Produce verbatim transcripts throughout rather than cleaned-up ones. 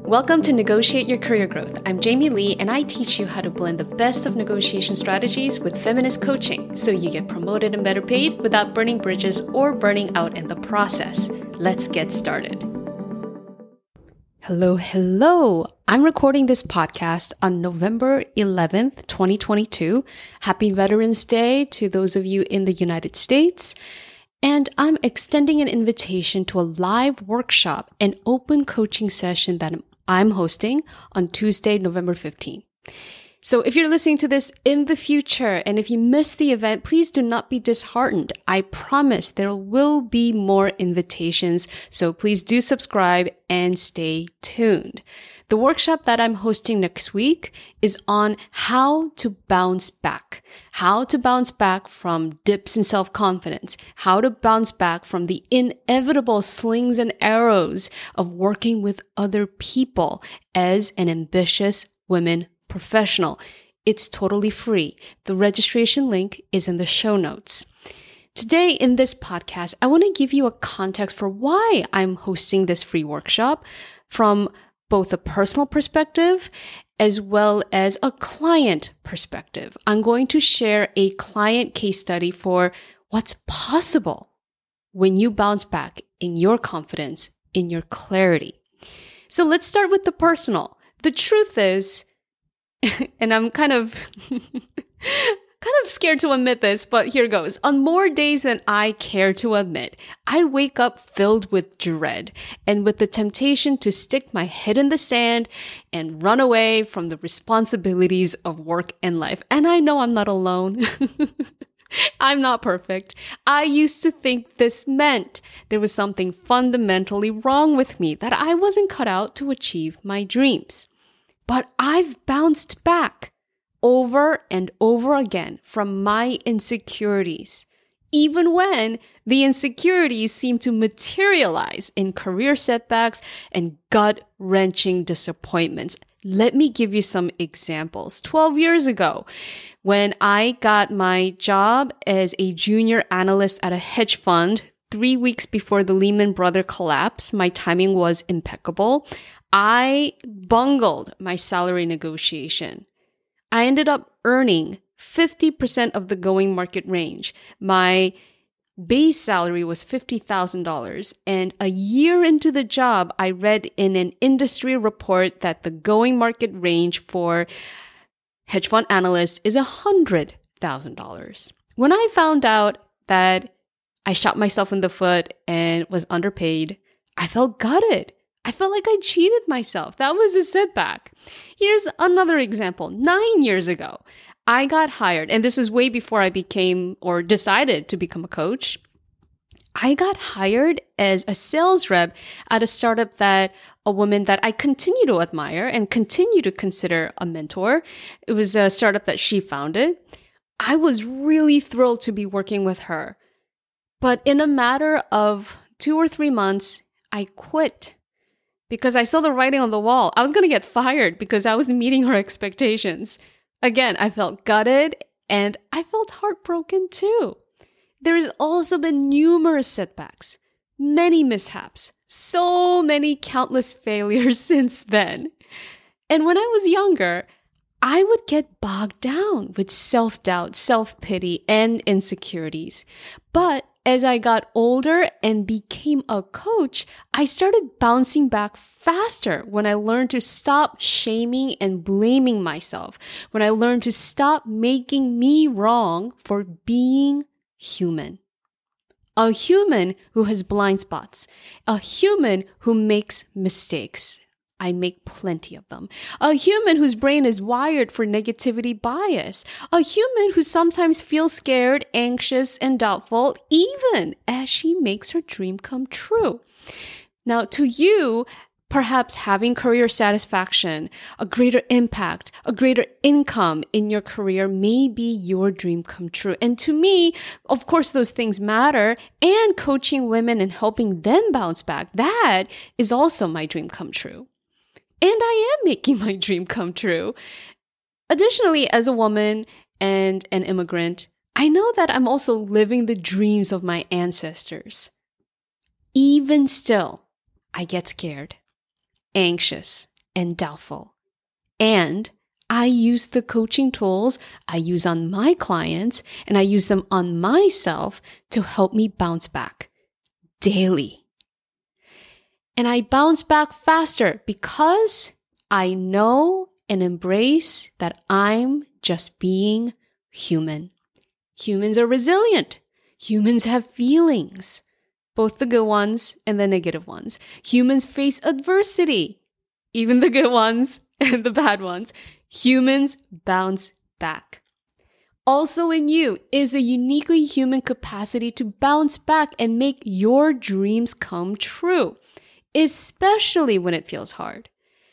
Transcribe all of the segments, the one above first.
Welcome to Negotiate Your Career Growth. I'm Jamie Lee, and I teach you how to blend the best of negotiation strategies with feminist coaching so you get promoted and better paid without burning bridges or burning out in the process. Let's get started. Hello, hello. I'm recording this podcast on November eleventh, twenty twenty-two. Happy Veterans Day to those of you in the United States. And I'm extending an invitation to a live workshop and open coaching session that I'm hosting on Tuesday, November fifteenth. So if you're listening to this in the future, and if you missed the event, please do not be disheartened. I promise there will be more invitations, so please do subscribe and stay tuned. The workshop that I'm hosting next week is on how to bounce back. How to bounce back from dips in self-confidence. How to bounce back from the inevitable slings and arrows of working with other people as an ambitious women professional. It's totally free. The registration link is in the show notes. Today in this podcast, I want to give you a context for why I'm hosting this free workshop from both a personal perspective as well as a client perspective. I'm going to share a client case study for what's possible when you bounce back in your confidence, in your clarity. So let's start with the personal. The truth is, and I'm kind of kind of scared to admit this, but here goes. On more days than I care to admit, I wake up filled with dread and with the temptation to stick my head in the sand and run away from the responsibilities of work and life. And I know I'm not alone. I'm not perfect. I used to think this meant there was something fundamentally wrong with me, that I wasn't cut out to achieve my dreams. But I've bounced back over and over again from my insecurities, even when the insecurities seem to materialize in career setbacks and gut-wrenching disappointments. Let me give you some examples. twelve years ago, when I got my job as a junior analyst at a hedge fund, three weeks before the Lehman Brothers collapse, my timing was impeccable. I bungled my salary negotiation. I ended up earning fifty percent of the going market range. My base salary was fifty thousand dollars. And a year into the job, I read in an industry report that the going market range for hedge fund analysts is one hundred thousand dollars. When I found out that I shot myself in the foot and was underpaid, I felt gutted. I felt like I cheated myself. That was a setback. Here's another example. Nine years ago, I got hired, and this was way before I became or decided to become a coach. I got hired as a sales rep at a startup that a woman that I continue to admire and continue to consider a mentor. It was a startup that she founded. I was really thrilled to be working with her. But in a matter of two or three months, I quit. Because I saw the writing on the wall. I was going to get fired because I wasn't meeting her expectations. Again, I felt gutted and I felt heartbroken too. There's also been numerous setbacks, many mishaps, so many countless failures since then. And when I was younger, I would get bogged down with self-doubt, self-pity, and insecurities. But as I got older and became a coach, I started bouncing back faster when I learned to stop shaming and blaming myself, when I learned to stop making me wrong for being human. A human who has blind spots, a human who makes mistakes. I make plenty of them. A human whose brain is wired for negativity bias. A human who sometimes feels scared, anxious, and doubtful, even as she makes her dream come true. Now, to you, perhaps having career satisfaction, a greater impact, a greater income in your career may be your dream come true. And to me, of course, those things matter. And coaching women and helping them bounce back, that is also my dream come true. And I am making my dream come true. Additionally, as a woman and an immigrant, I know that I'm also living the dreams of my ancestors. Even still, I get scared, anxious, and doubtful. And I use the coaching tools I use on my clients and I use them on myself to help me bounce back daily. And I bounce back faster because I know and embrace that I'm just being human. Humans are resilient. Humans have feelings, both the good ones and the negative ones. Humans face adversity, even the good ones and the bad ones. Humans bounce back. Also in you is a uniquely human capacity to bounce back and make your dreams come true, especially when it feels hard.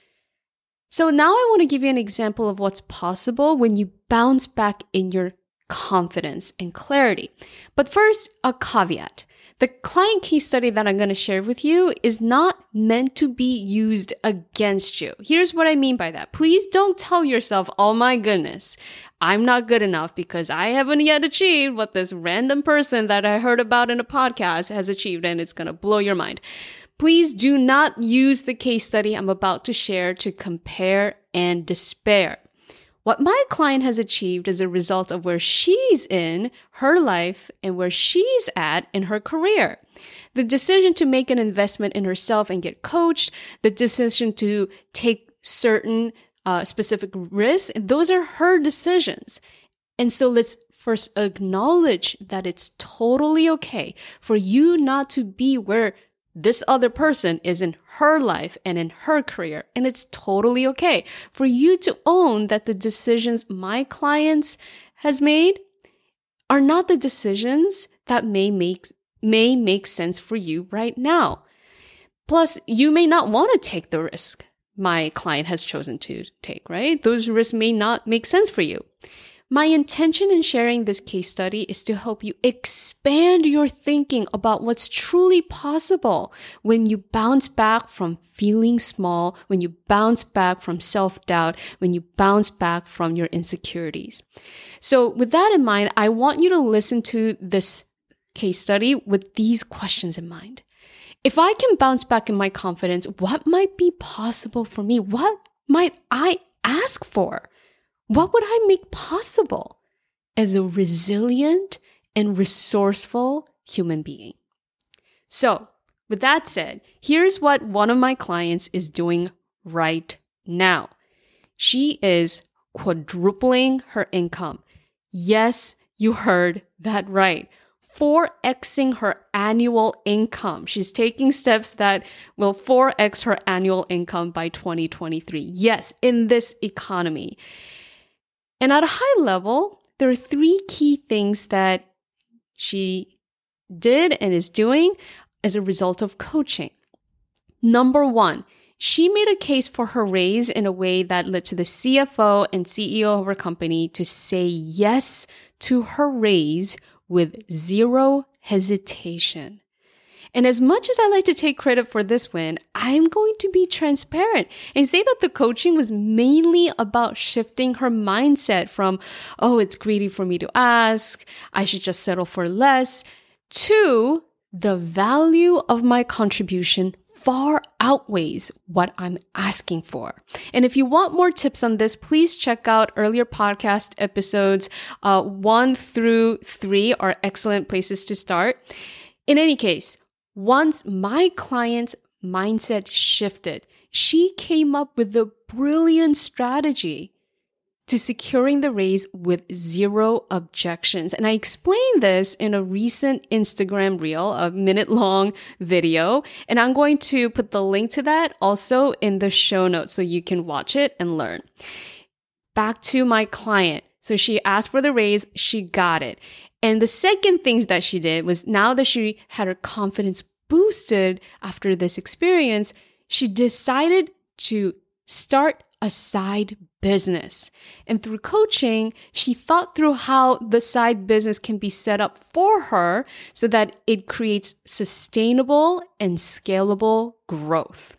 So now I want to give you an example of what's possible when you bounce back in your confidence and clarity. But first, a caveat. The client case study that I'm going to share with you is not meant to be used against you. Here's what I mean by that. Please don't tell yourself, oh my goodness, I'm not good enough because I haven't yet achieved what this random person that I heard about in a podcast has achieved, and it's going to blow your mind. Please do not use the case study I'm about to share to compare and despair. What my client has achieved as a result of where she's in her life and where she's at in her career. The decision to make an investment in herself and get coached, the decision to take certain uh, specific risks, those are her decisions. And so let's first acknowledge that it's totally okay for you not to be where this other person is in her life and in her career. And it's totally okay for you to own that the decisions my clients has made are not the decisions that may make, may make sense for you right now. Plus, you may not want to take the risk my client has chosen to take, right? Those risks may not make sense for you. My intention in sharing this case study is to help you expand your thinking about what's truly possible when you bounce back from feeling small, when you bounce back from self-doubt, when you bounce back from your insecurities. So with that in mind, I want you to listen to this case study with these questions in mind. If I can bounce back in my confidence, what might be possible for me? What might I ask for? What would I make possible as a resilient and resourceful human being? So, with that said, here's what one of my clients is doing right now. She is quadrupling her income. Yes, you heard that right. four Xing her annual income. She's taking steps that will four X her annual income by twenty twenty-three. Yes, in this economy. And at a high level, there are three key things that she did and is doing as a result of coaching. Number one, she made a case for her raise in a way that led to the C F O and C E O of her company to say yes to her raise with zero hesitation. And as much as I like to take credit for this win, I'm going to be transparent and say that the coaching was mainly about shifting her mindset from, oh, it's greedy for me to ask, I should just settle for less, to the value of my contribution far outweighs what I'm asking for. And if you want more tips on this, please check out earlier podcast episodes. Uh, one through three are excellent places to start. In any case, once my client's mindset shifted, she came up with a brilliant strategy to securing the raise with zero objections. And I explained this in a recent Instagram reel, a minute-long video, and I'm going to put the link to that also in the show notes so you can watch it and learn. Back to my client. So she asked for the raise, she got it. And the second thing that she did was, now that she had her confidence boosted after this experience, she decided to start a side business. And through coaching, she thought through how the side business can be set up for her so that it creates sustainable and scalable growth.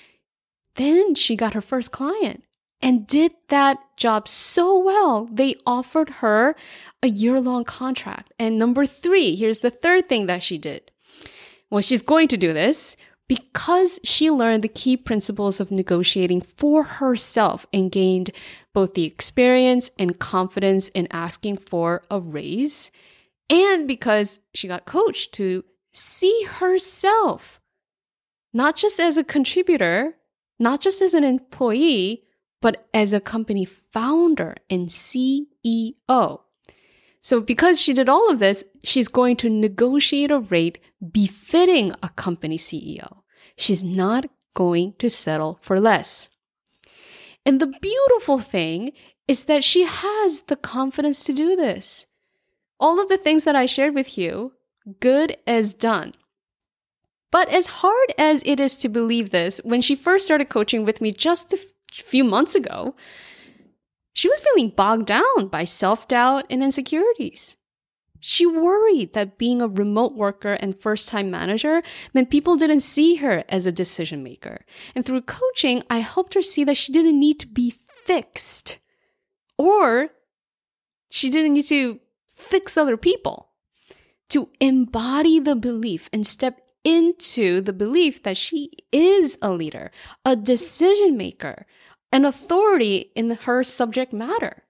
Then she got her first client and did that job so well, they offered her a year-long contract. And number three, here's the third thing that she did. Well, she's going to do this, because she learned the key principles of negotiating for herself and gained both the experience and confidence in asking for a raise, and because she got coached to see herself, not just as a contributor, not just as an employee, but as a company founder and C E O. So because she did all of this, she's going to negotiate a rate befitting a company C E O. She's not going to settle for less. And the beautiful thing is that she has the confidence to do this. All of the things that I shared with you, good as done. But as hard as it is to believe this, when she first started coaching with me just a few months ago, she was feeling bogged down by self-doubt and insecurities. She worried that being a remote worker and first-time manager meant people didn't see her as a decision maker. And through coaching, I helped her see that she didn't need to be fixed, or she didn't need to fix other people. To embody the belief and step into the belief that she is a leader, a decision maker, an authority in her subject matter.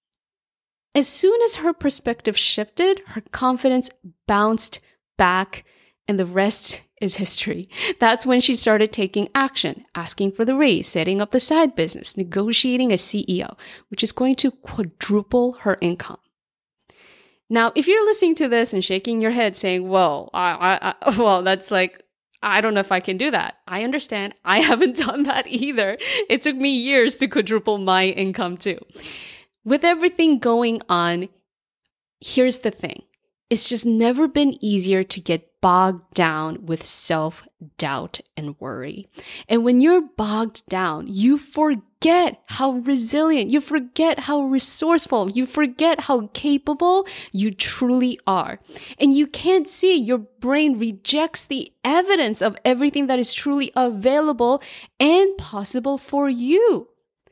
As soon as her perspective shifted, her confidence bounced back, and the rest is history. That's when she started taking action, asking for the raise, setting up the side business, negotiating a C E O, which is going to quadruple her income. Now, if you're listening to this and shaking your head saying, whoa, I, I, I, well, that's like, I don't know if I can do that. I understand. I haven't done that either. It took me years to quadruple my income too. With everything going on, here's the thing. It's just never been easier to get bogged down with self-doubt and worry. And when you're bogged down, you forget how resilient, you forget how resourceful, you forget how capable you truly are. And you can't see, your brain rejects the evidence of everything that is truly available and possible for you.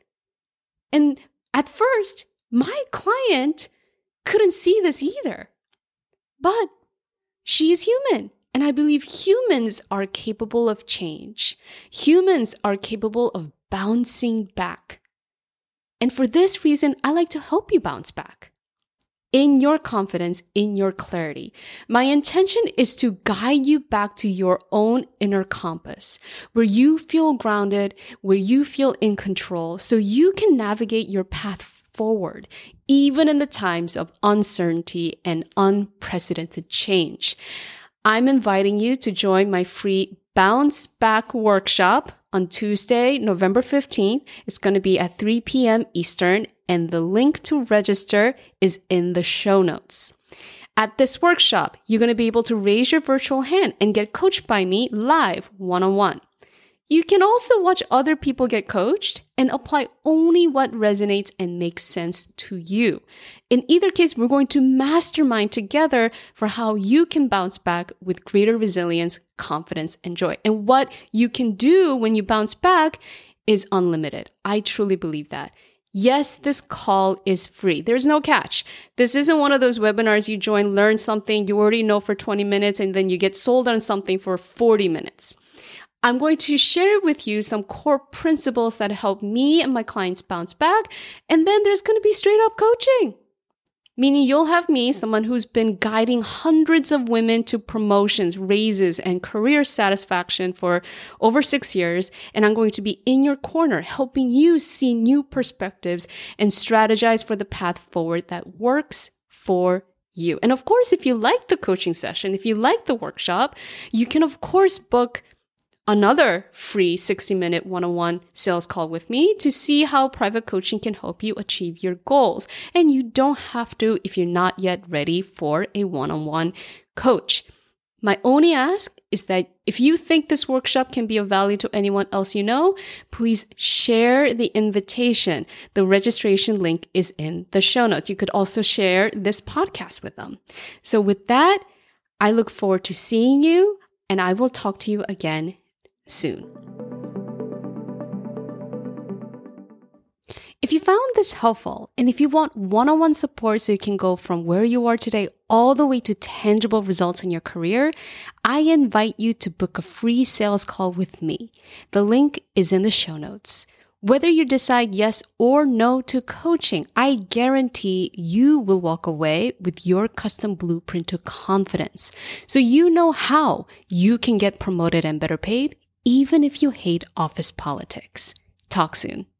And at first, my client couldn't see this either. But she is human, and I believe humans are capable of change. Humans are capable of bouncing back. And for this reason, I like to help you bounce back in your confidence, in your clarity. My intention is to guide you back to your own inner compass, where you feel grounded, where you feel in control, so you can navigate your path forward, even in the times of uncertainty and unprecedented change. I'm inviting you to join my free Bounce Back workshop on Tuesday, November fifteenth. It's going to be at three p.m. Eastern, and the link to register is in the show notes. At this workshop, you're going to be able to raise your virtual hand and get coached by me live one-on-one. You can also watch other people get coached and apply only what resonates and makes sense to you. In either case, we're going to mastermind together for how you can bounce back with greater resilience, confidence, and joy. And what you can do when you bounce back is unlimited. I truly believe that. Yes, this call is free. There's no catch. This isn't one of those webinars you join, learn something you already know for twenty minutes, and then you get sold on something for forty minutes. I'm going to share with you some core principles that help me and my clients bounce back. And then there's going to be straight up coaching, meaning you'll have me, someone who's been guiding hundreds of women to promotions, raises, and career satisfaction for over six years. And I'm going to be in your corner, helping you see new perspectives and strategize for the path forward that works for you. And of course, if you like the coaching session, if you like the workshop, you can of course book another free sixty minute one-on-one sales call with me to see how private coaching can help you achieve your goals. And you don't have to if you're not yet ready for a one-on-one coach. My only ask is that if you think this workshop can be of value to anyone else you know, please share the invitation. The registration link is in the show notes. You could also share this podcast with them. So with that, I look forward to seeing you, and I will talk to you again soon. If you found this helpful, and if you want one-on-one support so you can go from where you are today all the way to tangible results in your career, I invite you to book a free sales call with me. The link is in the show notes. Whether you decide yes or no to coaching, I guarantee you will walk away with your custom blueprint to confidence, so you know how you can get promoted and better paid, even if you hate office politics. Talk soon.